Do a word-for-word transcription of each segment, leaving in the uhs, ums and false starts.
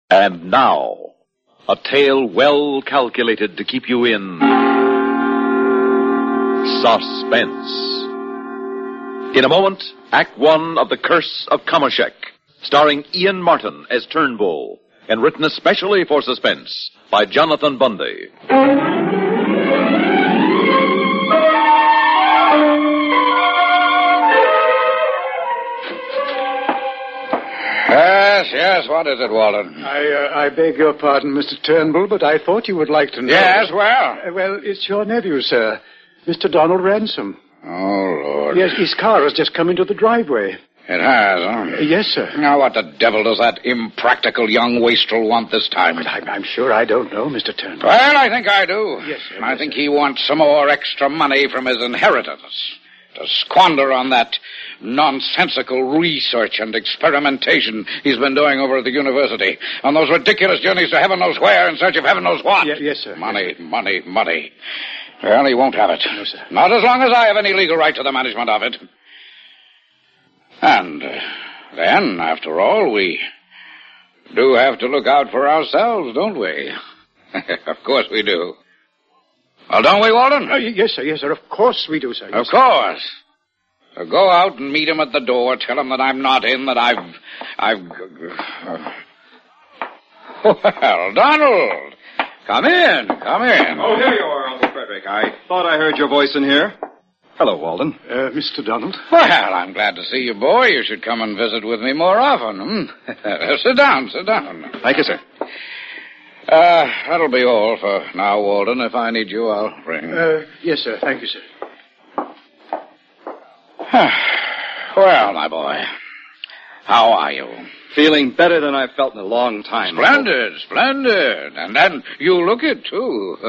And now, a tale well calculated to keep you in suspense. In a moment, Act One of The Curse of Kamashek, starring Ian Martin as Turnbull, and written especially for suspense by Jonathan Bundy. Yes, yes, what is it, Walden? I uh, I beg your pardon, Mister Turnbull, but I thought you would like to know... Yes, well? Uh, well, it's your nephew, sir, Mister Donald Ransom. Oh, Lord. Yes, his car has just come into the driveway. It has, huh? Uh, yes, sir. Now, what the devil does that impractical young wastrel want this time? Well, I'm, I'm sure I don't know, Mister Turnbull. Well, I think I do. Yes, sir. I yes, think sir. he wants some more extra money from his inheritance to squander on that nonsensical research and experimentation he's been doing over at the university, on those ridiculous journeys to heaven knows where in search of heaven knows what. Yes, yes, sir. Money, yes, sir. money, money. Well, he won't have it. No, sir. Not as long as I have any legal right to the management of it. And uh, then, after all, we do have to look out for ourselves, don't we? Of course we do. Well, don't we, Walden? Oh, yes, sir, yes, sir. Of course we do, sir. Yes, Of course. So go out and meet him at the door. Tell him that I'm not in, that I've... I've... Uh, well, Donald! Come in, come in. Oh, here you are, Uncle Frederick. I thought I heard your voice in here. Hello, Walden. Uh, Mister Donald? Well, I'm glad to see you, boy. You should come and visit with me more often. Hmm? Sit down, sit down. Thank you, sir. Uh, that'll be all for now, Walden. If I need you, I'll ring. Uh, yes, sir. Thank you, sir. Well, my boy, how are you? Feeling better than I've felt in a long time. Splendid, splendid. And then you look it, too.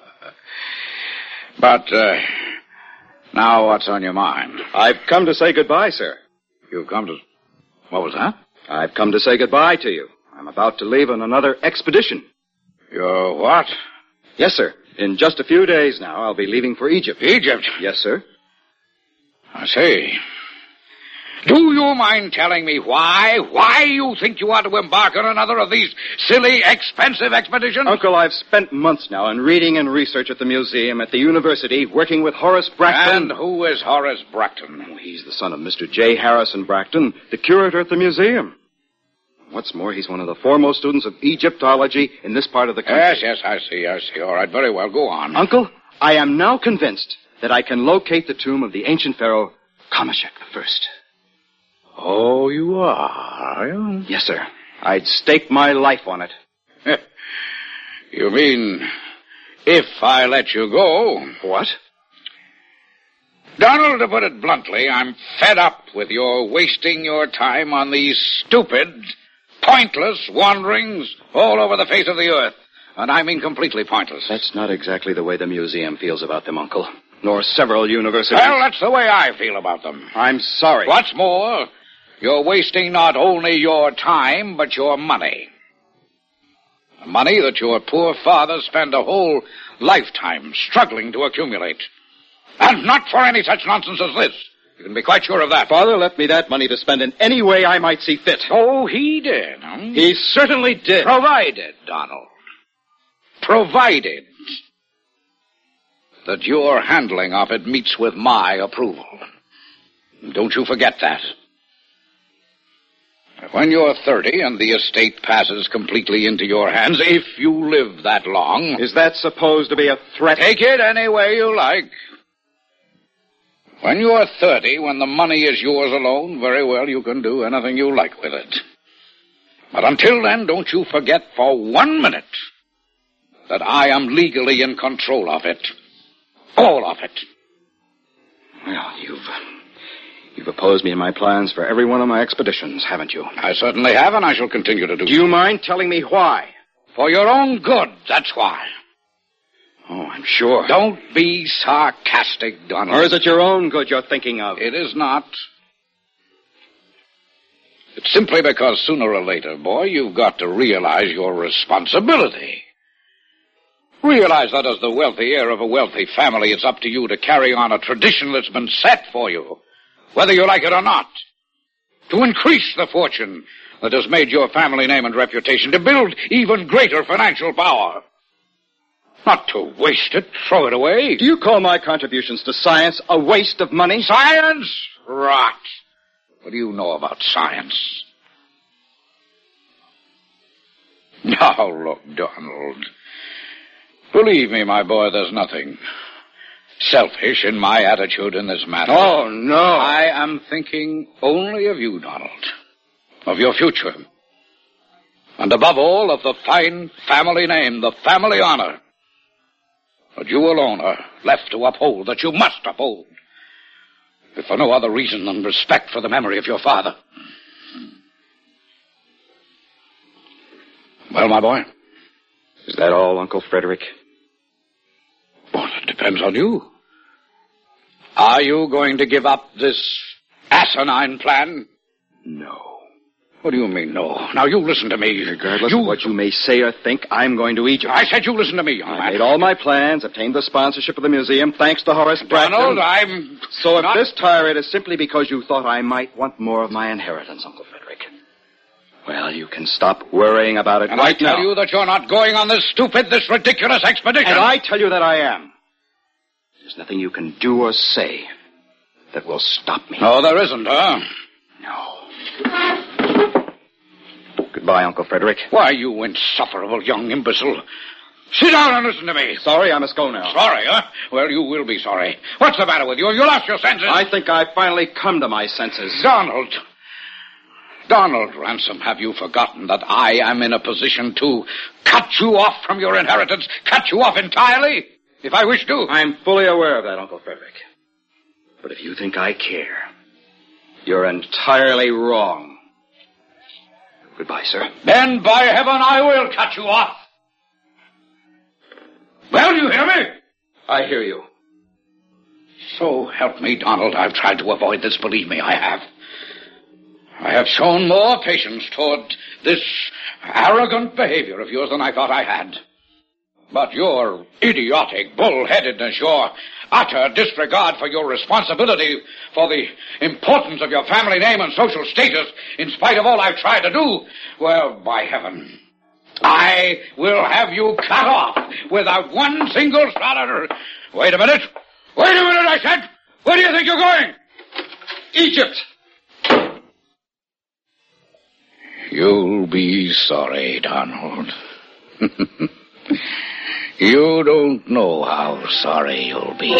But, uh, now what's on your mind? I've come to say goodbye, sir. You've come to... What was that? I've come to say goodbye to you. I'm about to leave on another expedition. You're what? Yes, sir. In just a few days now, I'll be leaving for Egypt. Egypt? Yes, sir. I see. Do you mind telling me why, why you think you ought to embark on another of these silly, expensive expeditions? Uncle, I've spent months now in reading and research at the museum, at the university, working with Horace Bracton. And who is Horace Bracton? Oh, he's the son of Mister J. Harrison Bracton, the curator at the museum. What's more, he's one of the foremost students of Egyptology in this part of the country. Yes, yes, I see, I see. All right, very well, go on. Uncle, I am now convinced that I can locate the tomb of the ancient pharaoh Kamashek the First. Oh, you are, are you? Yes, sir. I'd stake my life on it. You mean, if I let you go? What? Donald, to put it bluntly, I'm fed up with your wasting your time on these stupid, pointless wanderings all over the face of the earth. And I mean completely pointless. That's not exactly the way the museum feels about them, Uncle. Nor several universities. Well, that's the way I feel about them. I'm sorry. What's more, you're wasting not only your time, but your money. The money that your poor father spent a whole lifetime struggling to accumulate. And not for any such nonsense as this. You can be quite sure of that. Father left me that money to spend in any way I might see fit. Oh, he did, huh? He certainly did. Provided, Donald. Provided that your handling of it meets with my approval. Don't you forget that. When you're thirty and the estate passes completely into your hands, if you live that long... Is that supposed to be a threat? Take it any way you like. When you're thirty, when the money is yours alone, very well, you can do anything you like with it. But until then, don't you forget for one minute that I am legally in control of it. All of it. Well, you've... You've opposed me in my plans for every one of my expeditions, haven't you? I certainly have, and I shall continue to do Do you mind telling me why? For your own good, that's why. Oh, I'm sure. Don't be sarcastic, Donald. Or is it your own good you're thinking of? It is not. It's simply because sooner or later, boy, you've got to realize your responsibility. Realize that as the wealthy heir of a wealthy family, it's up to you to carry on a tradition that's been set for you, whether you like it or not. To increase the fortune that has made your family name and reputation, to build even greater financial power. Not to waste it, throw it away. Do you call my contributions to science a waste of money? Science? Rot. What do you know about science? Now, look, Donald. Believe me, my boy, there's nothing selfish in my attitude in this matter. Oh, no. I am thinking only of you, Donald. Of your future. And above all, of the fine family name, the family honor that you alone are left to uphold, that you must uphold, if for no other reason than respect for the memory of your father. Well, my boy? Is that all, Uncle Frederick? Well, it depends on you. Are you going to give up this asinine plan? No. What do you mean, no? Now, you listen to me. Regardless you... of what you may say or think, I'm going to Egypt. I said you listen to me, young I man. made all my plans, obtained the sponsorship of the museum, thanks to Horace Bracton. Donald, I'm... So if not... this tirade is simply because you thought I might want more of my inheritance, Uncle Frederick, well, you can stop worrying about it and right I tell now. you that you're not going on this stupid, this ridiculous expedition. And I tell you that I am. There's nothing you can do or say that will stop me. No, there isn't, huh? No. Goodbye, Uncle Frederick. Why, you insufferable young imbecile. Sit down and listen to me. Sorry, I must go now. Sorry, huh? Well, you will be sorry. What's the matter with you? Have you lost your senses? I think I've finally come to my senses. Donald. Donald Ransom, have you forgotten that I am in a position to cut you off from your inheritance, cut you off entirely, if I wish to? I'm fully aware of that, Uncle Frederick. But if you think I care, you're entirely wrong. Goodbye, sir. Then, by heaven, I will cut you off. Well, you hear me? I hear you. So help me, Donald, I've tried to avoid this, believe me, I have. I have shown more patience toward this arrogant behavior of yours than I thought I had. But your idiotic bullheadedness, your utter disregard for your responsibility for the importance of your family name and social status, in spite of all I've tried to do, well, by heaven, I will have you cut off without one single solitary... Wait a minute. Wait a minute, I said. Where do you think you're going? Egypt. You'll be sorry, Donald. You don't know how sorry you'll be.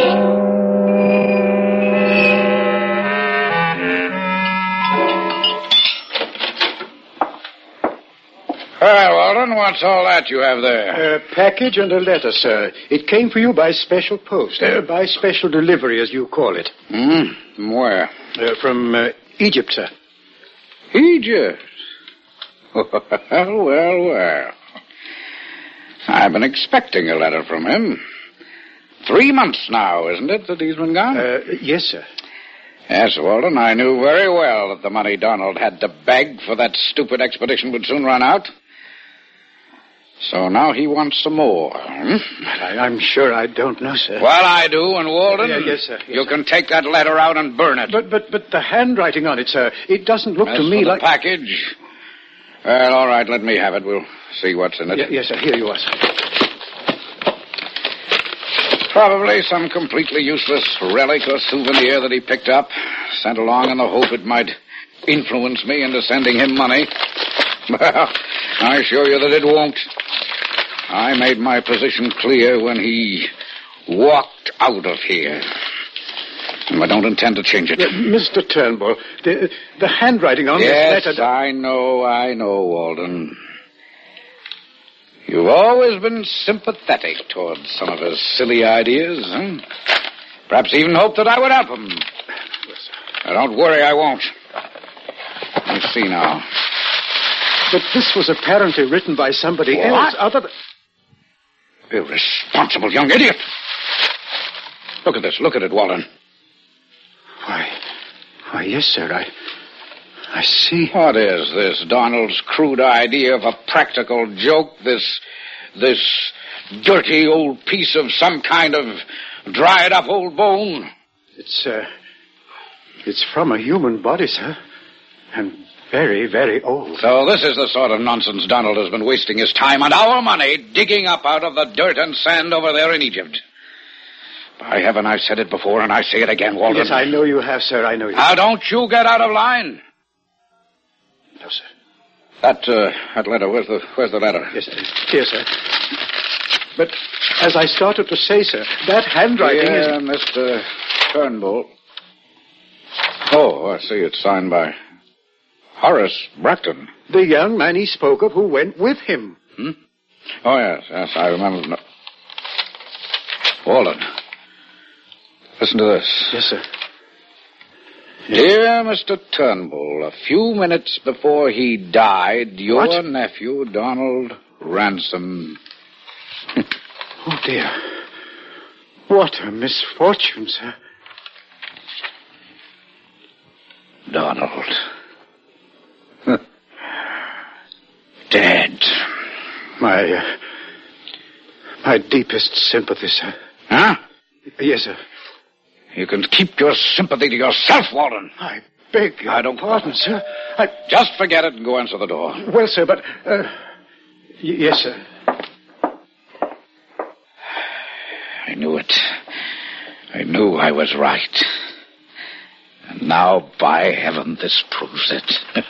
Well, Walden, what's all that you have there? A package and a letter, sir. It came for you by special post, uh, by special delivery, as you call it. Hmm? From where? Uh, from uh, Egypt, sir. Egypt? Well, well, well. I've been expecting a letter from him. Three months now, isn't it, that he's been gone? Uh, yes, sir. Yes, Walden, I knew very well that the money Donald had to beg for that stupid expedition would soon run out. So now he wants some more. Hmm? I, I'm sure I don't know, sir. Well, I do, and Walden, Yeah, yes, sir, yes, you sir. can take that letter out and burn it. But but but the handwriting on it, sir, it doesn't look As to me for the like... package, well, all right, let me have it. We'll see what's in it. Ye- yes, sir, here you are, sir. Probably some completely useless relic or souvenir that he picked up, sent along in the hope it might influence me into sending him money. Well, I assure you that it won't. I made my position clear when he walked out of here. And I don't intend to change it. Uh, Mister Turnbull, the, the handwriting on Yes, this letter... I know, I know, Walden. You've always been sympathetic towards some of his silly ideas, huh? Perhaps even hoped that I would help him. Now, don't worry, I won't. Let's see now. But this was apparently written by somebody What? else other than... Irresponsible young idiot. Look at this. Look at it, Walden. Why, why, yes, sir, I... I see. What is this, Donald's crude idea of a practical joke? This, this dirty old piece of some kind of dried-up old bone? It's, uh... It's from a human body, sir. And very, very old. So this is the sort of nonsense Donald has been wasting his time and our money digging up out of the dirt and sand over there in Egypt. By heaven, I've said it before, and I say it again, Walden. Yes, I know you have, sir. I know you Now, have. don't you get out of line. No, sir. That, uh, that letter, where's the, where's the letter? Yes, sir. Here, sir. But as I started to say, sir, that handwriting yeah, is... Mister Turnbull. Oh, I see. It's signed by Horace Bracton. The young man he spoke of who went with him. Hmm? Oh, yes, yes, I remember. No. Walden. Listen to this. Yes, sir. Dear Mister Turnbull, a few minutes before he died, your What? nephew, Donald Ransom... Oh, dear. What a misfortune, sir. Donald. Dead. My, uh, my deepest sympathy, sir. Huh? Yes, sir. You can keep your sympathy to yourself, Walden. I beg your I don't- pardon, sir. I... Just forget it and go answer the door. Well, sir, but... Uh, y- yes, sir. I knew it. I knew I was right. And now, by heaven, this proves it.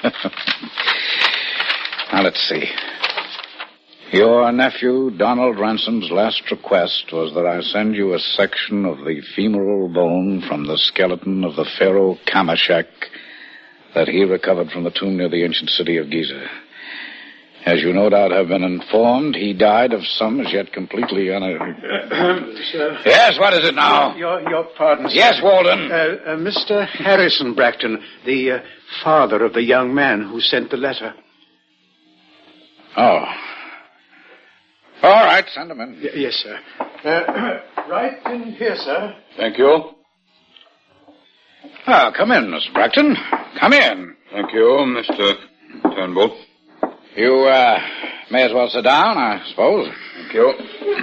Now, let's see. Your nephew, Donald Ransom's last request was that I send you a section of the femoral bone from the skeleton of the pharaoh Kamashek that he recovered from the tomb near the ancient city of Giza. As you no doubt have been informed, he died of some as yet completely un... Sir. Yes, what is it now? Your, your pardon, sir. Yes, Walden. Uh, uh, Mister Harrison Bracton, the uh, father of the young man who sent the letter. Oh. All right, send him in. Y- yes, sir. Uh, right in here, sir. Thank you. Ah, come in, Mister Bracton. Come in. Thank you, Mister Turnbull. You, uh, may as well sit down, I suppose. Thank you.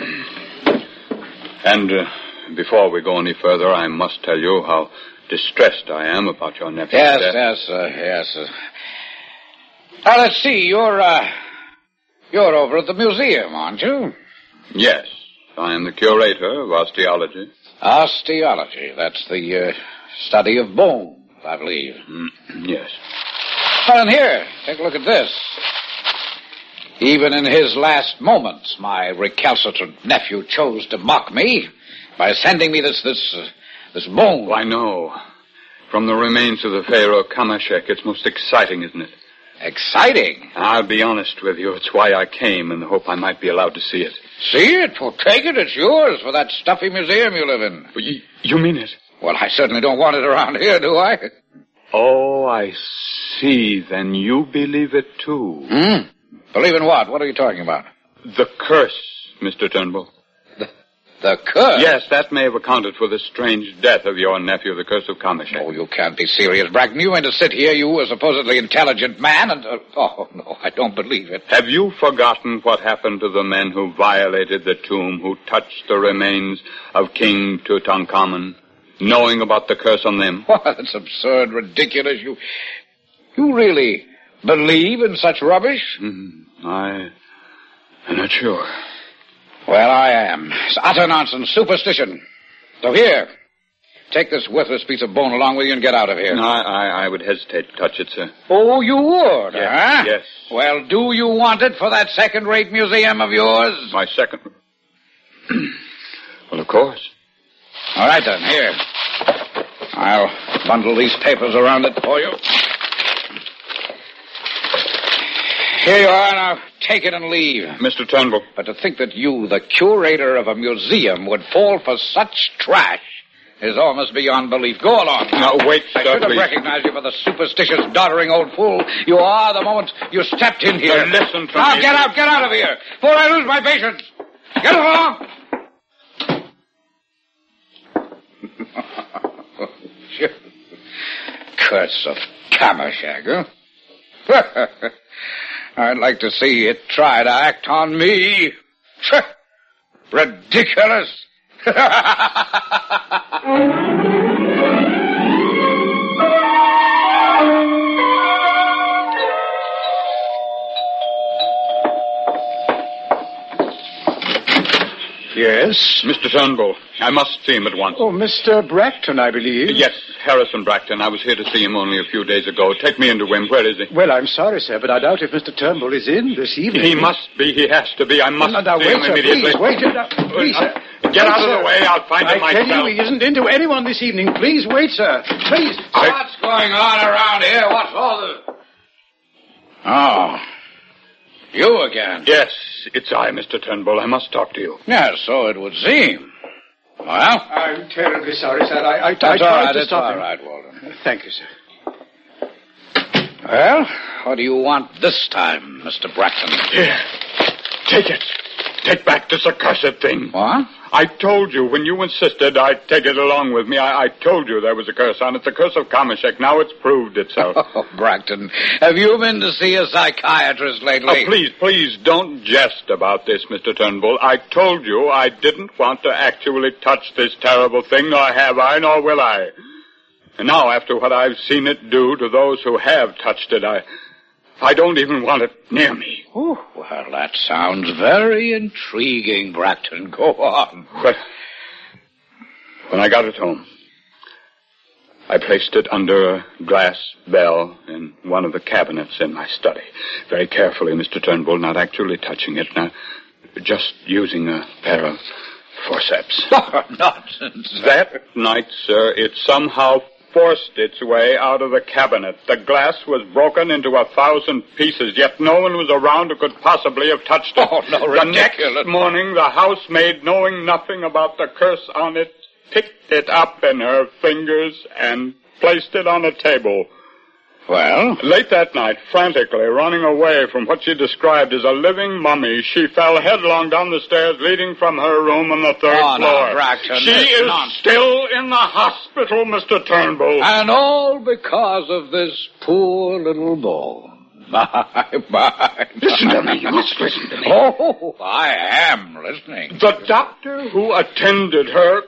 And uh, before we go any further, I must tell you how distressed I am about your nephew's Yes, death. yes, uh, yes. Uh. Now, let's see, you're, uh, you're over at the museum, aren't you? Yes, I am the curator of osteology. Osteology, that's the, uh, study of bone, I believe. Mm, yes. Well, and here, take a look at this. Even in his last moments, my recalcitrant nephew chose to mock me by sending me this, this, uh, this bone. Oh, I know. From the remains of the pharaoh Kamashek, it's most exciting, isn't it? Exciting. I'll be honest with you. It's why I came, in the hope I might be allowed to see it. See it? Well, take it. It's yours for that stuffy museum you live in. But you, you mean it? Well, I certainly don't want it around here, do I? Oh, I see. Then you believe it, too. Hmm? Believe in what? What are you talking about? The curse, Mister Turnbull. The, the curse? Yes, that may have accounted for the strange death of your nephew, the curse of Kamashek. Oh, you can't be serious, Bragdon. You mean to sit here, you, a supposedly intelligent man, and... Uh, oh, no, I don't believe it. Have you forgotten what happened to the men who violated the tomb, who touched the remains of King Tutankhamun, knowing about the curse on them? What? That's absurd, ridiculous. You... You really believe in such rubbish? Mm, I... I'm not sure. Well, I am. It's utter nonsense, superstition. So here, take this worthless piece of bone along with you and get out of here. No, I, I, I would hesitate to touch it, sir. Oh, you would, Yes, huh? yes. Well, do you want it for that second-rate museum of yours? My second... well, of course. All right, then, here. I'll bundle these papers around it for you. Here you are, now take it and leave. Mister Turnbull. But to think that you, the curator of a museum, would fall for such trash is almost beyond belief. Go along. Now, wait, I sir, should have please. recognized you for the superstitious, doddering old fool you are the moment you stepped in here. Now, listen to now, me. get out, get out of here, before I lose my patience. Get along. Curse of Kamashag, huh? I'd like to see it try to act on me. Ridiculous. Yes? Mister Turnbull, I must see him at once. Oh, Mister Bracton, I believe. Yes, Harrison Bracton. I was here to see him only a few days ago. Take me into him. Where is he? Well, I'm sorry, sir, but I doubt if Mister Turnbull is in this evening. He must be. He has to be. I must no, no, see wait, him sir, immediately. Please, wait. Now, please, sir. Get wait, out of sir. the way. I'll find him I myself. tell you, he isn't into anyone this evening. Please wait, sir. Please. I... What's going on around here? What's all this? Oh. You again? Yes, it's I, Mister Turnbull. I must talk to you. Yes, so it would seem. Well? I'm terribly sorry, sir. I, I, I That's tried all right. to It's stop all him. right, Walden. Thank you, sir. Well, what do you want this time, Mister Bracton? Here. Take it. Take back this accursed thing. What? I told you when you insisted I'd take it along with me. I, I told you there was a curse on it. The curse of Kamashek. Now it's proved itself. Oh, Bracton, have you been to see a psychiatrist lately? Oh, please, please don't jest about this, Mister Turnbull. I told you I didn't want to actually touch this terrible thing, nor have I, nor will I. And now, after what I've seen it do to those who have touched it, I... I don't even want it near me. Oh, well, that sounds very intriguing, Bracton. Go on. But when I got it home, I placed it under a glass bell in one of the cabinets in my study. Very carefully, Mister Turnbull, not actually touching it, not just using a pair of forceps. Oh, nonsense. That night, sir, it somehow forced its way out of the cabinet. The glass was broken into a thousand pieces, yet no one was around who could possibly have touched it. Oh, no, the ridiculous. next morning, the housemaid, knowing nothing about the curse on it, picked it up in her fingers and placed it on a table. Well? Late that night, frantically running away from what she described as a living mummy, she fell headlong down the stairs leading from her room on the third Oh, no, floor. Bracton, she that's is nonsense. still in the hospital, Mister Turnbull. And all because of this poor little bone. My, my. Listen to me. You must listen to me. Oh, I am listening. The doctor who attended her...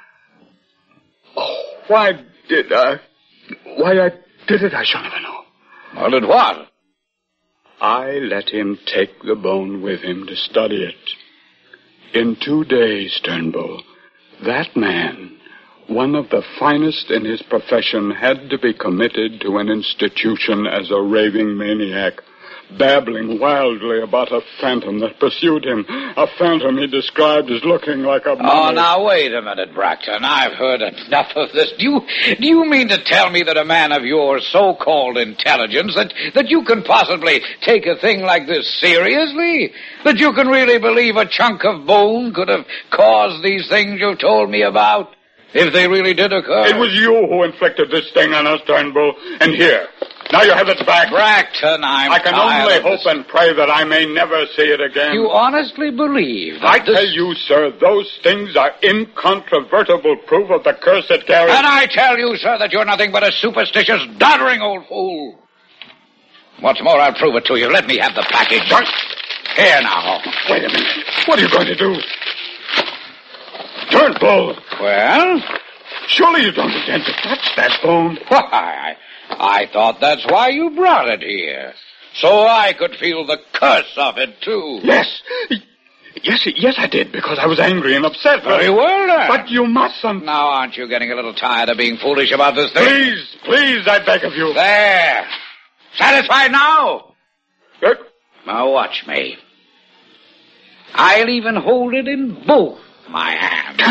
Oh, why did I... Why I did it, I shall never know. Well, did what? I let him take the bone with him to study it. In two days, Turnbull, that man, one of the finest in his profession, had to be committed to an institution as a raving maniac, babbling wildly about a phantom that pursued him, a phantom he described as looking like a mummy. Oh, now, wait a minute, Bracton. I've heard enough of this. Do you, do you mean to tell me that a man of your so-called intelligence, that, that you can possibly take a thing like this seriously? That you can really believe a chunk of bone could have caused these things you've told me about? If they really did occur? It was you who inflicted this thing on us, Turnbull. And here, now you have it back. Bracton, I'm I can tired only of hope this. and pray that I may never see it again. You honestly believe that I this... tell you, sir, those things are incontrovertible proof of the curse it carries. And I tell you, sir, that you're nothing but a superstitious, doddering old fool. What's more, I'll prove it to you. Let me have the package. Here now. Wait a minute. What are you going to do? Turnbull! Well? Surely you don't intend to touch that bone. Why, I, I thought that's why you brought it here. So I could feel the curse of it, too. Yes. Yes, yes, I did, because I was angry and upset. But, Very well, then. But you mustn't. Now, aren't you getting a little tired of being foolish about this thing? Please, please, I beg of you. There. Satisfied now? Good. Now watch me. I'll even hold it in both my hands.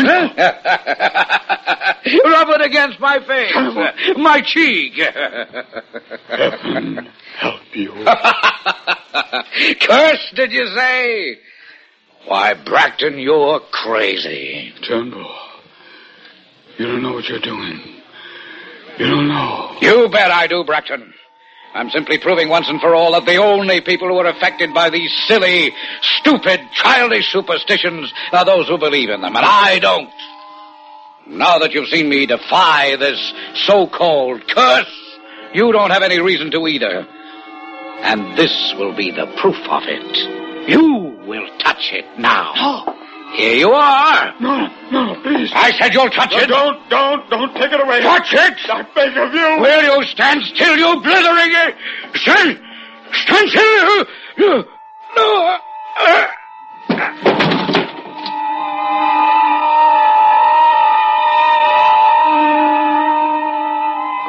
Rub it against my face, uh, my cheek. Heaven help you. Curse, did you say? Why, Bracton, you're crazy. Turnbull, you don't know what you're doing. You don't know. You bet I do, Bracton. I'm simply proving once and for all that the only people who are affected by these silly, stupid, childish superstitions are those who believe in them, and I don't. Now that you've seen me defy this so-called curse, you don't have any reason to either. And this will be the proof of it. You will touch it now. No. Here you are. No, no, please. I said you'll touch No, it. don't, don't, don't take it away. Touch it. I beg of you. Will you stand still, you blithering... uh, Stand... Stand still. No. No. Uh, uh.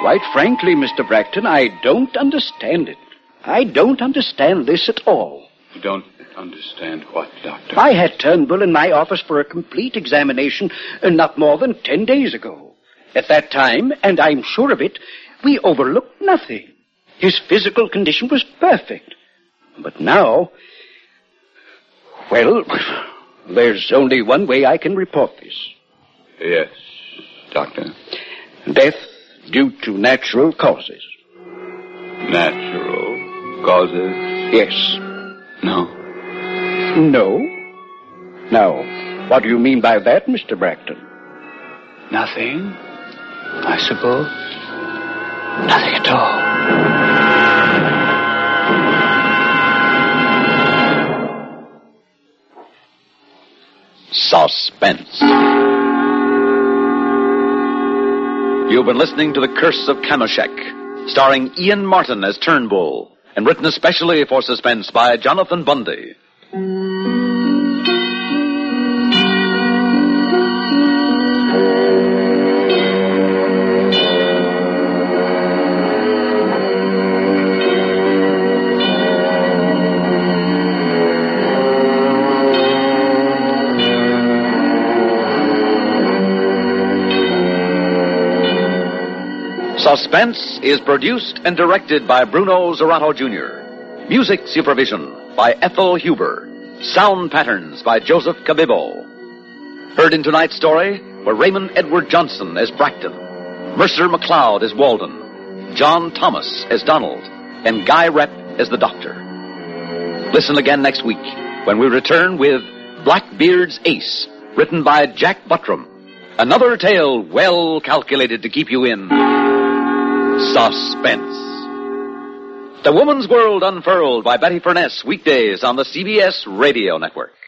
Quite frankly, Mister Bracton, I don't understand it. I don't understand this at all. You don't understand what, Doctor? I had Turnbull in my office for a complete examination uh, not more than ten days ago. At that time, and I'm sure of it, we overlooked nothing. His physical condition was perfect. But now, well, there's only one way I can report this. Yes, Doctor. Death due to natural causes. Natural causes? Yes. No. No? Now, what do you mean by that, Mister Bracton? Nothing, I suppose. Nothing at all. Suspense. You've been listening to The Curse of Kameshek, starring Ian Martin as Turnbull, and written especially for Suspense by Jonathan Bundy. Suspense is produced and directed by Bruno Zerato Junior Music supervision by Ethel Huber. Sound patterns by Joseph Cabibbo. Heard in tonight's story were Raymond Edward Johnson as Bracton, Mercer McLeod as Walden, John Thomas as Donald, and Guy Rep as the Doctor. Listen again next week when we return with Blackbeard's Ace, written by Jack Buttram. Another tale well calculated to keep you in suspense. The Woman's World Unfurled by Betty Furness, weekdays on the C B S Radio Network.